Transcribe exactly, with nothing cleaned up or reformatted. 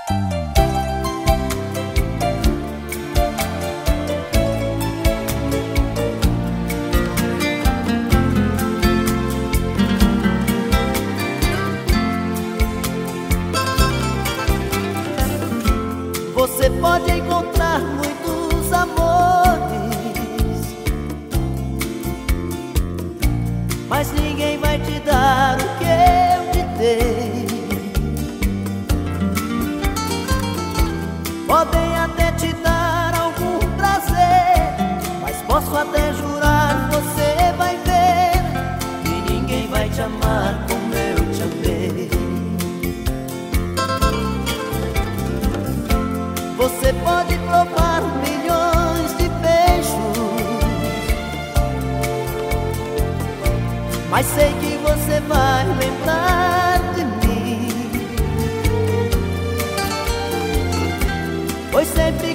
Você pode encontrar muitos amores, mas ninguém vai te dar o que eu te dei. Podem até te dar algum prazer, mas posso até jurar, você vai ver que ninguém vai te amar como eu te amei. Você pode provar milhões de beijos, mas sei que você vai lembrar de mim, pois sempre